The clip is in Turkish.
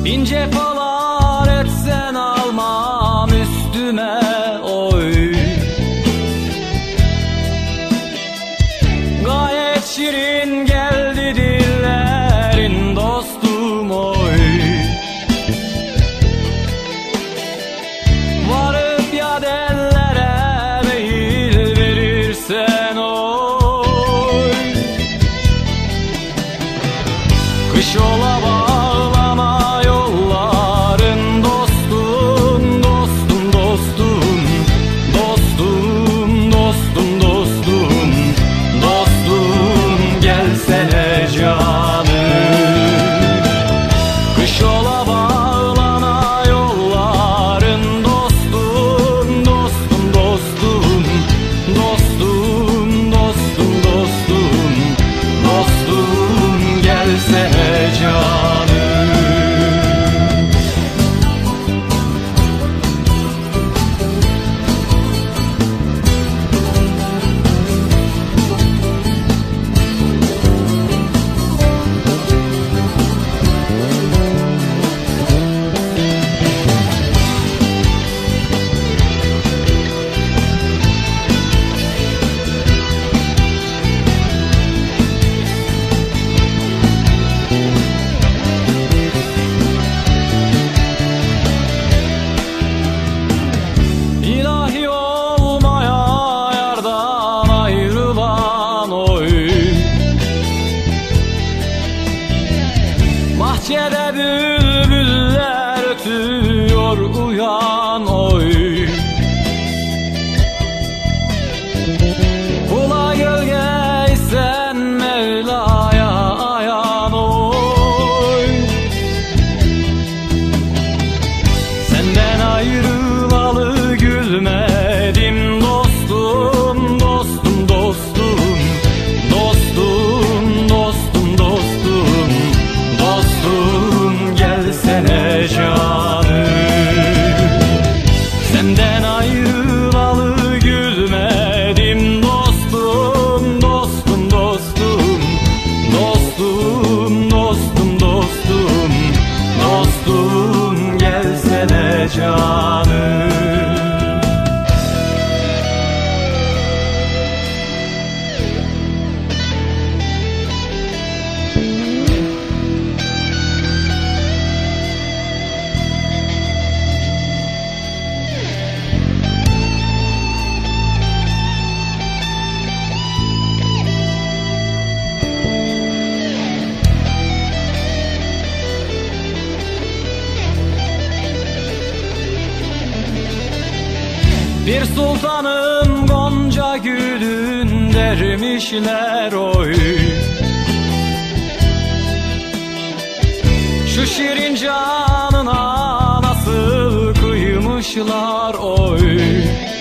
İnce palar etsen almam üstüme oy. Gayet şirin geldi dillerin dostum oy. Varıp ya dellere meyil verirsen oy. Kış ola bağlama yolların dostum, dostum, dostum, dostum, dostum, dostum, dostum, gelsene canım. Kış ola bağlana yolların dostum, dostum, dostum, dostum, dostum, dostum, dostum, gelsene canım. İlahi olmaya yardan ayrılan oy. Bahçede bülbüller ötüyor uyan oy. Kula gölgeysen Mevla'ya ayan oy. Senden ayrılalı gülmedim dostum, dostum, dostum, dostum, dostum, dostum, dostum, gelsene canım. Senden ayrılalı gülmedim dostum, dostum, dostum, dostum, dostum, dostum, dostum, gelsene canım. Bir sultanım Gonca gülün dermişler oy. Şu şirin canına nasıl kıymışlar oy.